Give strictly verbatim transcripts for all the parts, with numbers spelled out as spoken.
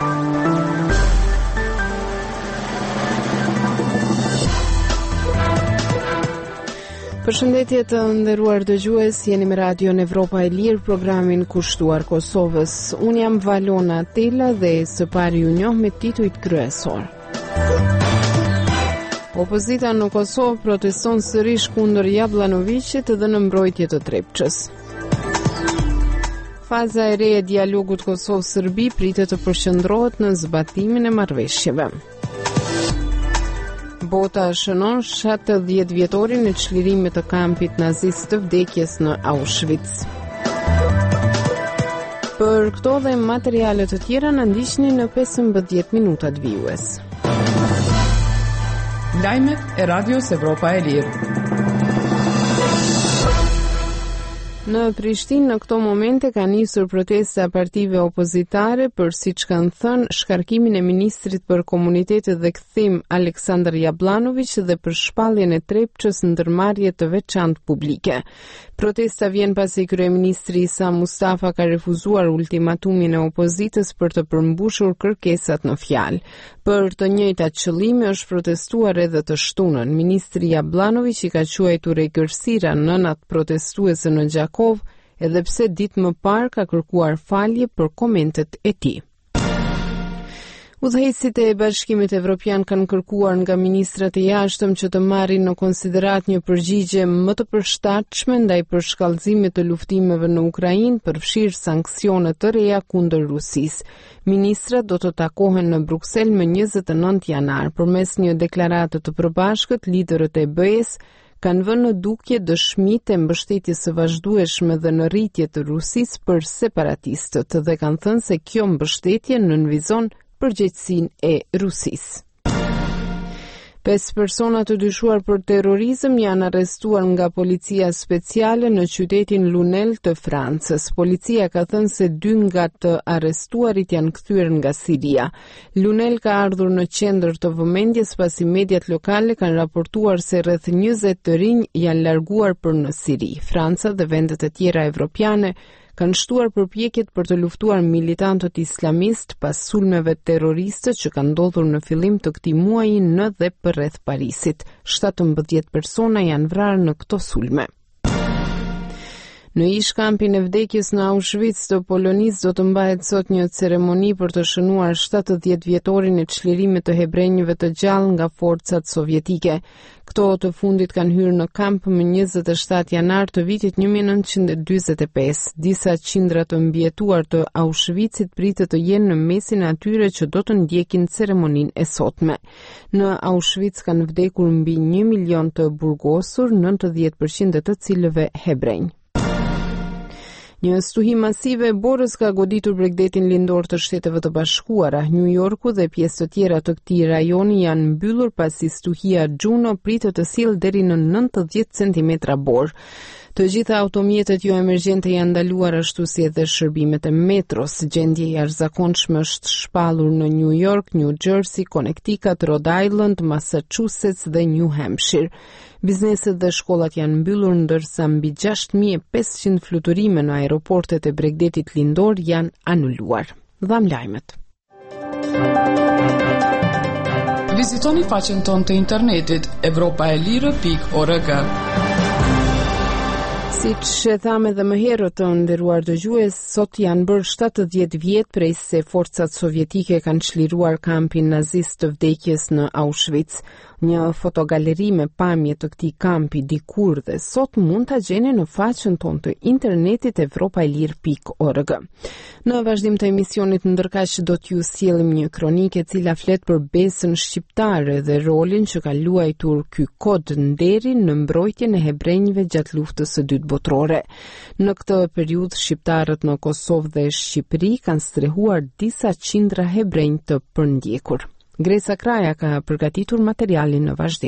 Përshëndetje të nderuar dëgjues, jeni me Radio Evropa e Lirë, programin kushtuar Kosovës. Unë jam Valona Tela dhe së pari ju njoh me titujt kryesor. Opozita në Kosovë proteston sërish kundër Jabllanovicit dhe në mbrojtje të Trepçës. Faza e re e dialogut Kosovë-Serbi pritet të përqendrohet në zbatimin e marrëveshjeve. Bota shënon shtatëdhjetë vjetorin e çlirimit të kampit nazist të vdekjes në Auschwitz. Për këto dhe materiale të tjera na ndiqni në pesëmbëdhjetë minutat vijues. Lajmet e Radios Evropa e Lirë. Në Prishtinë në këto momente ka nisur protesta partive opozitare për, siç kanë thënë, shkarkimin e ministrit për komunitetet dhe kthim Aleksandar Jablanović dhe për shpalljen e Trepçës në ndërmarrje të veçantë publike. Protesta vjen pasi kryeministri Isa Mustafa ka refuzuar ultimatumin e opozitës për të përmbushur kërkesat në fjalë. Për të njëjtat qëllime është protestuar edhe të shtunën. Ministri Jablanović i ka quajtur egërsira nënat protestuese në Gjakov, edhe pse ditë më parë ka kërkuar falje për komentet e tij. Udhëheqësit e Bashkimit Evropian kanë kërkuar nga ministrat e jashtëm që të marrin në konsiderat një përgjigje më të përshtatshme ndaj përshkallëzimit të luftimeve në Ukrainë, përfshirë sanksione të reja kundër Rusisë. Ministrat do të takohen në Bruksel më njëzet e nëntë janar. Përmes një deklarate të përbashkët, liderët e B E S kanë vënë në dukje dëshmitë e mbështetjes së vazhdueshme dhe në rritje të Rusisë për separatistët dhe kanë thënë se kjo mbështetje nënvizon përgjegjësinë e Rusisë. Pesë persona të dyshuar për terrorizëm janë arrestuar nga policia speciale në qytetin Lunel të Francës. Policia ka thënë se dy nga të arrestuarit janë kthyer nga Siria. Lunel ka ardhur në qendër të vëmendjes pasi mediat lokale kanë raportuar se rreth njëzet të rinj janë larguar për në Siri. Franca dhe vendet e tjera evropiane kanë shtuar përpjekjet për të luftuar militantët islamist pas sulmeve terroriste që kanë ndodhur në fillim të këtij muaji në dhe përreth Parisit. shtatëmbëdhjetë persona janë vrarë në këto sulme. Në ish kampin e vdekjes në Auschwitz të Polonisë do të mbahet sot një ceremoni për të shënuar shtatëdhjetë vjetorin e çlirimit të hebrejve të gjallë nga forcat sovjetike. Këto të fundit kanë hyrë në kamp më njëzet e shtatë janar të vitit një mijë e nëntëqind e dyzet e pesë. Disa qindra të mbijetuar të Auschwitzit pritet të jenë në mesin e atyre që do të ndjekin ceremoninë e sotme. Në Auschwitz kanë vdekur mbi një milion të burgosur, nëntëdhjetë përqind të cilëve hebrej. Një stuhi masive e borës ka goditur Bregdetin lindor të Shteteve të Bashkuara. New Yorku dhe pjesë të tjera të këtij rajoni janë mbyllur pasi stuhia Juno pritet të sjellë deri në nëntëdhjetë centimetra borë. Të gjitha automjetet jo emergjente janë ndaluar, ashtu si edhe shërbimet e metros. Gjendje e jashtëzakonshme është shpallur në New York, New Jersey, Connecticut, Rhode Island, Massachusetts dhe New Hampshire. Bizneset dhe shkollat janë mbyllur, ndërsa mbi gjashtë mijë e pesëqind fluturime në aeroportet e Bregdetit lindor janë anuluar. Dham lajmet. Vizitoni faqen tonë të internetit evropa e lirë pikë org. Siç e tham edhe më herët të nderuar dëgjues, sot janë bërë shtatëdhjetë vjet prej se forcat sovjetike kanë çliruar kampin nazist të vdekjes në Auschwitz. Një fotogaleri me pamje të këtij kampi dikur dhe sot mund ta gjeni në faqen tonë të internetit evropa e lirë pikë org. Në vazhdim të emisionit ndërkaq do t'ju sjellim një kronikë e cila flet për besën shqiptare dhe rolin që ka luajtur ky kod nderi në mbrojtjen e hebrejve gjatë luftës së dytë botërore. Në këtë periudhë shqiptarët në Kosovë dhe Shqipëri kanë strehuar disa qindra hebrej të përndjekur. Gresa Kraja ka përgatitur materialin në vazhdim.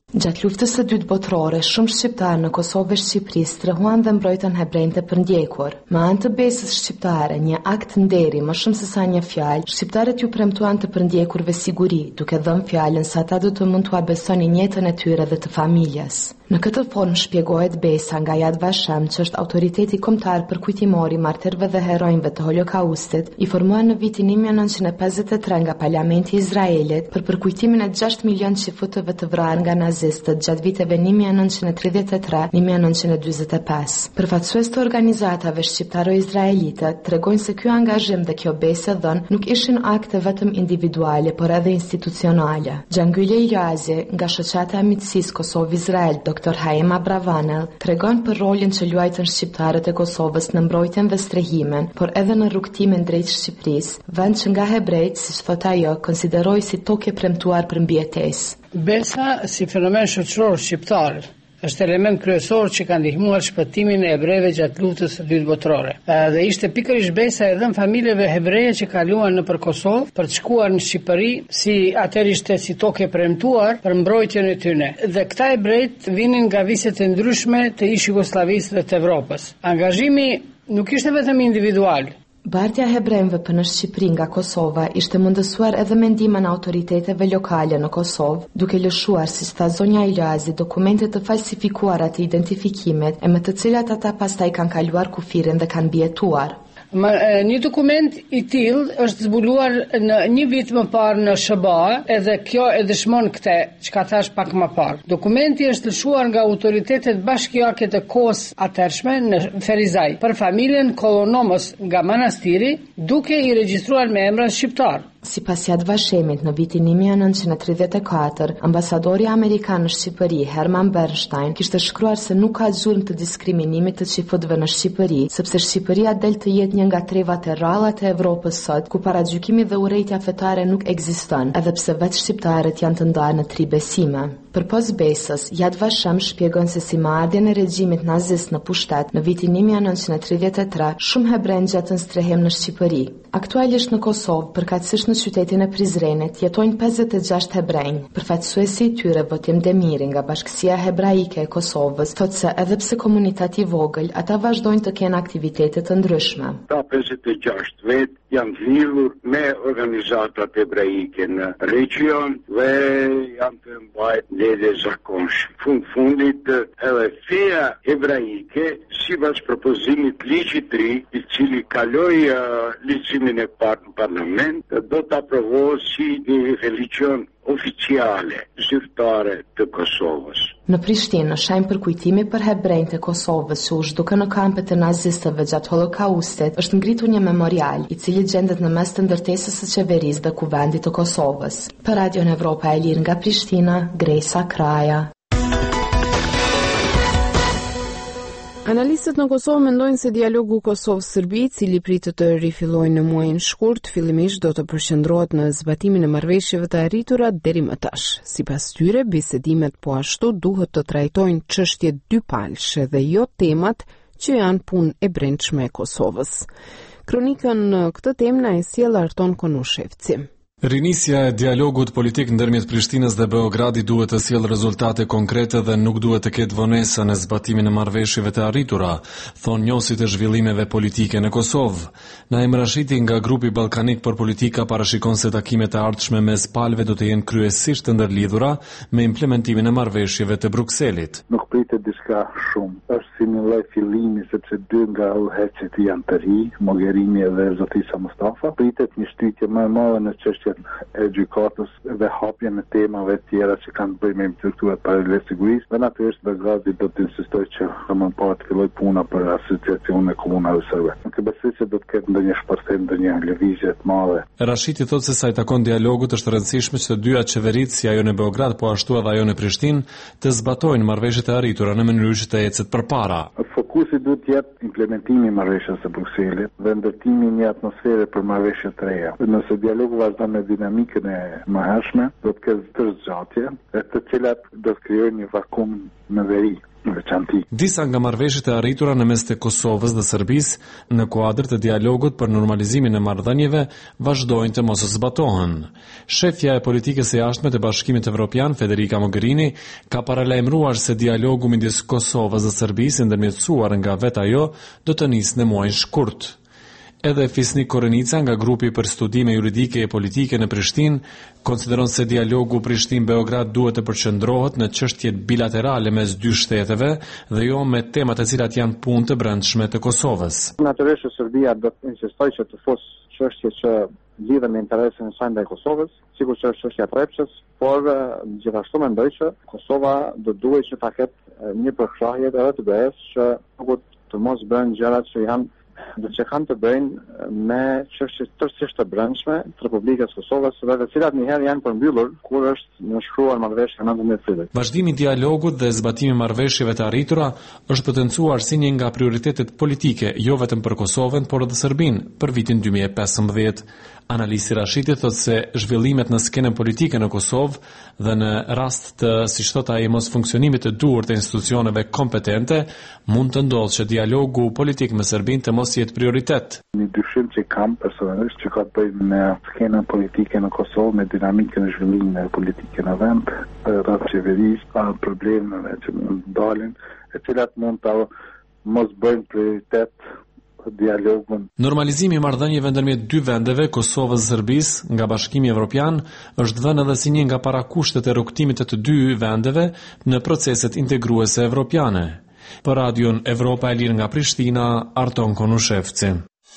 Gjatë luftës së dytë botërore, shumë shqiptarë në Kosovë e Shqipërisë strehuan dhe mbrojtën hebrejtë për ndjekur. Me anë të besës shqiptare, një akt nderi më shumë se sa një fjalë, shqiptarët ju premtuan të përndjekurve siguri, duke dhënë fjalën se ata do të mund t'ua besonin jetën e tyre dhe të familjes. Në këtë formë shpjegohet besa nga Yad Vashem, që është autoriteti kombëtar përkujtimor i martyrëve dhe heronjve të Holokaustit, i formuar në vitin një mijë e nëntëqind e pesëdhjetë e tre nga Parlamenti i Izraelit për përkujtimin e gjashtë milion qifutëve të vrarë nga nazistët gjatë viteve një mijë e nëntëqind e tridhjetë e tre - një mijë e nëntëqind e dyzet e pesë. Përfaqësues të organizatave shqiptaro-izraelite tregojnë se ky angazhim dhe kjo besë dhënë nuk ishin akte vetëm individuale, por edhe institucionale. Gjangyle Irazi nga shoqata e miqësisë Kosovë-Izrael, doktor Haim Abravanel, tregon për rolin që luajtën shqiptarët e Kosovës në mbrojtjen dhe strehimin, por edhe në rrugtimin drejt Shqipërisë, vend që nga hebrejt, siç thot ajo, konsideroi si tokë e premtuar për mbijetesë. Besa si fenomen shoqëror shqiptar është element kryesor që ka ndihmuar shpëtimin e hebrejve gjatë luftës së dytë botërore. Dhe ishte pikërisht besa e dhënë familjeve hebreje që kaluan nëpër Kosovë për të shkuar në Shqipëri, si atëherë ishte si tokë e premtuar për mbrojtjen e tyre. Dhe këta hebrejt vinin nga viset e ndryshme të ish Jugosllavisë dhe të Evropës. Angazhimi nuk ishte vetëm individual. Bardhja e hebrejve në Shqipëri nga Kosova ishte mundësuar edhe me ndihmën e autoriteteve lokale në Kosovë, duke lëshuar, siç tha zonja Ilazi, dokumente të falsifikuara të identifikimit e me të cilat ata pastaj kanë kaluar kufirin dhe kanë mbijetuar. Ma, e, një dokument i tillë është zbuluar në një vit më parë në S B A, edhe kjo e dëshmon këtë çka thash pak më parë. Dokumenti është lëshuar nga autoritetet bashkiake të kohës atërshme në Ferizaj për familjen Kolonomos nga manastiri, duke i regjistruar me emra shqiptar. Sipas Yad Vashemit, në vitin një mijë e nëntëqind e tridhjetë e katër, ambasadori amerikan në Shqipëri, Herman Bernstein, kishte shkruar se nuk ka gjurmë të diskriminimit të qifutëve në Shqipëri, sepse Shqipëria del të jetë një nga trevat e rralla të Evropës sot, ku paragjykimi dhe urrejtja fetare nuk ekziston, edhe pse vetë shqiptarët janë të ndarë në tri besime. Përpos besës, Yad Vashem shpjegon se si me ardhjen e regjimit nazist në pushtet në vitin një mijë e nëntëqind e tridhjetë e tre, shumë hebrejnë gjetën strehim në Shqipëri. Aktualisht në Kosovë, përkatësisht në qytetin e Prizrenit, jetojnë pesëdhjetë e gjashtë hebrejnë. Përfaqësuesi i tyre, Votim Demiri nga Bashkësia Hebraike e Kosovës, thotë se edhe pse komuniteti i vogël, ata vazhdojnë të kenë aktivitete të ndryshme. Ta pesëdhjetë e gjashtë vet janë lidhur me organizatat hebraike në region dhe janë të mbajtur lidhje zakonshme. Fund fundit edhe feja hebraike, sipas propozimit ligjit të ri, i cili kaloi uh, leximin e parë në parlament, do të aprovohet si një religion oficiale zyrtare të Kosovës. Në Prishtinë, në shenjë përkujtimi për hebrejtë e Kosovës që u zhduken në kampet e nazistëve gjatë Holokaustit, është ngritur një memorial, i cili gjendet në mes të ndërtesës së qeverisë dhe kuvendit të Kosovës. Për Radion Evropa e Lirë nga Prishtina, Gresa Kraja. Analistët në Kosovë mendojnë se dialogu Kosovë-Serbi, i cili pritet të rifillojë në muajin shkurt, fillimisht do të përqendrohet në zbatimin e marrëveshjeve të arritura deri më tash. Sipas tyre, bisedimet po ashtu duhet të trajtojnë çështje dypalëshe dhe jo temat që janë punë e brendshme e Kosovës. Kronikën në këtë temë na e sjell Arton Konushevci. Rinisja e dialogut politik ndërmjet Prishtinës dhe Beogradit duhet të sjellë rezultate konkrete dhe nuk duhet të ketë vonesa në zbatimin e marrëveshjeve të arritura, thonë njohësit e zhvillimeve politike në Kosovë. Naim Rashidi nga grupi ballkanik për politika parashikon se takimet e ardhshme mes palëve do të jenë kryesisht të ndërlidhura me implementimin e marrëveshjeve të Brukselit. Nuk pritet diçka shumë. Është si një lloj fillimi sepse dy nga udhëheqësit janë të ri, Mogherini dhe zotëria Mustafa. Pritet një shtytje më e madhe në çështje e gjykatës dhe hapjen në temave tjera që kanë të bëjnë me strukturat paralele sigurisë, dhe natyrisht Beogradi do të insistojë që më parë të fillojë puna për asociacionin e komunave serbe. Nuk e besoj se do të ketë ndonjë shpërthim, ndonjë lëvizje të madhe. Rashidi thotë se sa i takon dialogut është rëndësishme që të dyja qeveritë, si ajo në Beograd po ashtu edhe ajo në Prishtinë, të zbatojnë marrëveshjet e arritura në mënyrë që të ecet përpara. Fokusi duhet të jetë implementimi i marrëveshjes së Brukselit dhe ndërtimi i një atmosfere për marrëveshje të reja. Nëse dialogu vazhdon me dinamikën e mëhershme, do të ketë tërë zgjatje, e të cilat do të krijojnë një vakum në veri. veçanti. Disa nga marrëveshjet e arritura në mes të Kosovës dhe Serbisë në kuadër të dialogut për normalizimin e marrëdhënieve vazhdojnë të mos zbatohen. Shefja e politikës së jashtme të Bashkimit Evropian, Federica Mogherini, ka paralajmëruar se dialogu midis Kosovës dhe Serbisë ndërmjetësuar nga vetë ajo do të nisë në muajin shkurt. Edhe Fisnik Korenica nga grupi për studime juridike e politike në Prishtinë konsideron se dialogu Prishtinë-Beograd duhet të përqendrohet në çështjet bilaterale mes dy shteteve dhe jo me temat e cilat janë punë të brendshme të Kosovës. Natyrisht Serbia do të insistojë që të fusë çështje që lidhen me interesin e saj ndaj Kosovës, sikur që është çështja e Trepçës, por gjithashtu mendoj që Kosova do duhet që ta ketë një përfshahje edhe të B E-s që nuk të mos bëjnë gjërat që janë dhe që kanë të bëjnë me çështje tërësisht të brendshme të Republikës Kosovës dhe të cilat njëherë janë përmbyllur kur është nënshkruar marrëveshja nëntëmbëdhjetë fillit. Vazhdimi i dialogut dhe zbatimi i marrëveshjeve të arritura është potencuar si një nga prioritetet politike jo vetëm për Kosovën, por edhe Serbinë për vitin dy mijë e pesëmbëdhjetë. Analisti Rashiti thotë se zhvillimet në skenën politike në Kosovë dhe në rast të, siç thotë ai, mos funksionimit të duhur të institucioneve kompetente, mund të ndodhë që dialogu politik me Serbinë të mos jetë prioritet. Një dyshim që kam personalisht që ka të bëjë me skenën politike në Kosovë, me dinamikën e zhvillimit e politikës në vend, rreth qeverisë, pa problemeve që mund të dalin, e cilat mund të mos bëjnë prioritet dialogun. Normalizimi i marrëdhënieve ndërmjet dy vendeve, Kosovës dhe Serbisë, nga Bashkimi Evropian, është vënë edhe si një nga parakushtet e rrugtimit të të dy vendeve në proceset integruese evropiane. Për Radion Evropa e Lirë nga Prishtina, Arton Konushevci.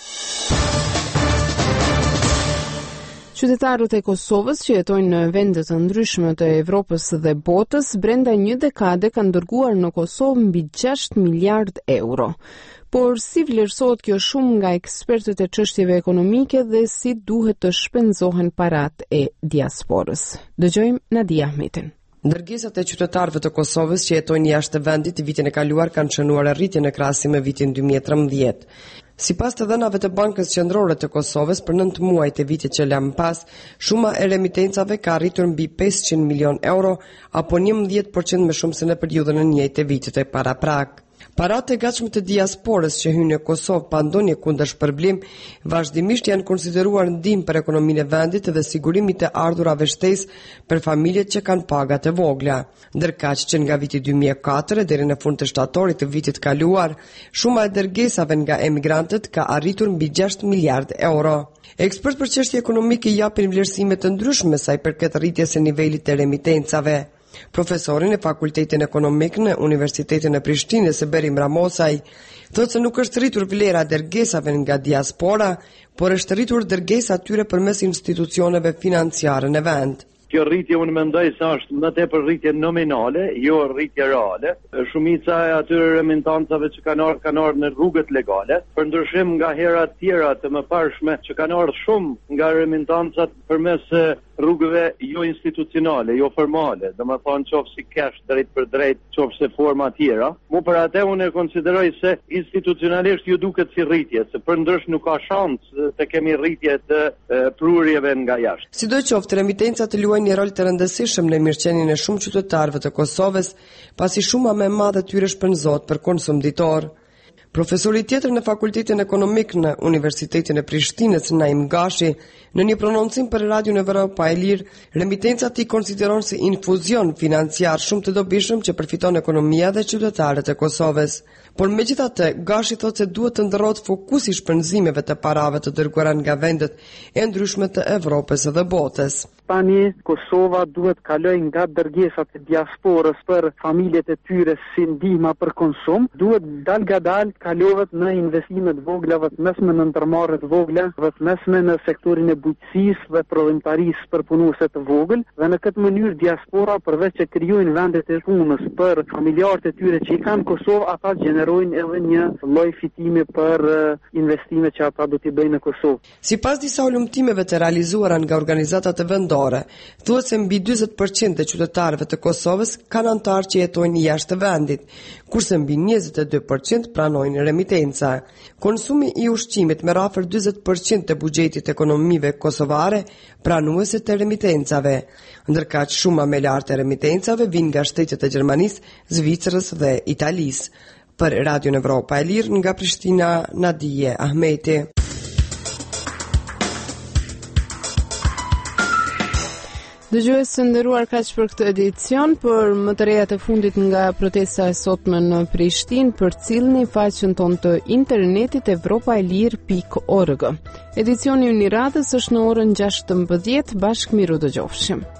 Qytetarët e Kosovës që jetojnë në vende të ndryshme të Evropës dhe botës brenda një dekade kanë dërguar në Kosovë mbi gjashtë miliard euro. Por si vlerësohet kjo shumë nga ekspertët e çështjeve ekonomike dhe si duhet të shpenzohen parat e diasporës? Dëgjojmë Nadia Ahmetin. Ndërgesat e qytetarëve të Kosovës që jetojnë jashtë vendit vitin e kaluar kanë shënuar rritje në krahasim me vitin dy mijë e trembëdhjetë. Sipas të dhënave të Bankës Qendrore të Kosovës për nëntë muajt e vitit që lëm pas, shuma e remitencave ka arritur mbi pesëqind milion euro apo njëmbëdhjetë përqind më shumë se në periudhën e njëjtë të vitit e paraprak. Paratë e gatshme të diasporës që hynë në Kosovë pa ndonjë kundër shpërblim, vazhdimisht janë konsideruar ndihmë për ekonominë e vendit dhe sigurimit të ardhurave shtesë për familjet që kanë paga të vogla. Ndërkaq që nga viti dy mijë e katër deri në fund të shtatorit të vitit kaluar, shuma e dërgesave nga emigrantët ka arritur mbi gjashtë miliard euro. Ekspert për çështje ekonomike japin vlerësime të ndryshme sa i përket rritjes së nivelit të remitencave. Profesorin e Fakultetin Ekonomik në Universitetin e Prishtinës, Berim Ramosaj, thotë se nuk është rritur vlera dërgesave nga diaspora, por është rritur dërgesa atyre përmes institucioneve financiare në vend. Kjo rritje unë mendoj se është më tepër rritje nominale, jo rritje reale. Shumica e atyre remitancave që kanë ardhur kanë ardhur në rrugët legale, për ndryshim nga hera të tjera të mëparshme që kanë ardhur shumë nga remitancat përmes rrugëve jo institucionale, jo formale, dhe më thonë qofë si cash drejt për drejt, qofë se forma tjera. Mu për atë unë e konsideroj se institucionalisht ju duket si rritje, se për ndrysh nuk ka shansë të kemi rritje të e, prurjeve nga jashtë. Sidoqoftë, remitencat luajnë një rol të rëndësishëm në mirëqenien e shumë qytetarëve të Kosovës, pasi shuma më e madhe tyre shpenzohet për konsum ditor. Profesori tjetër në Fakultetin Ekonomik në Universitetin e Prishtinës, Naim Gashi, në një prononcim për Radion Evropa e Lirë, remitencat i konsideron si infuzion financiar shumë të dobishëm që përfiton ekonomia dhe qytetarët e Kosovës. Por megjithatë, Gashi thotë se duhet të ndërrohet fokusi i shpenzimeve të parave të dërguara nga vendet e ndryshme të Evropës dhe botës. Tani Kosova duhet kaloj nga dërgesat e diasporës për familjet e tyre si ndihma për konsum, duhet dal gadal kalohet në investime të vogla, vetëm në ndërmarrje të vogla, vetëm në sektorin e bujqësisë dhe prodhimtarisë për punuese të vogël, dhe në këtë mënyrë diaspora përveç që krijojnë vende të punës për familjarët e tyre që i kanë Kosovë, ata gjenerojnë edhe një lloj fitimi për investime që ata do t'i bëjnë në Kosovë. Sipas disa ulëmtimeve të realizuara nga organizata të vendore, thuhet se mbi njëzet përqind të qytetarëve të Kosovës kanë anëtarë që jetojnë jashtë vendit, kurse mbi njëzet e dy përqind pranojnë shkojnë remitenca. Konsumi i ushqimit me rafër dyzet përqind të buxhetit të ekonomive kosovare pranuese të remitencave, ndërkaq shuma më e lartë e remitencave vijnë nga shtetet e Gjermanisë, Zvicrës dhe Italisë. Për Radio Evropa e Lirë nga Prishtina, Nadije Ahmeti. Dëgjues të nderuar, kaq për këtë edicion, për më të rejat e fundit nga protesta e sotme në Prishtinë, përcillni faqen tonë të internetit evropaelir pikë org. Edicioni i radhës është në orën gjashtëmbëdhjetë, bashkë miru dëgjofshim.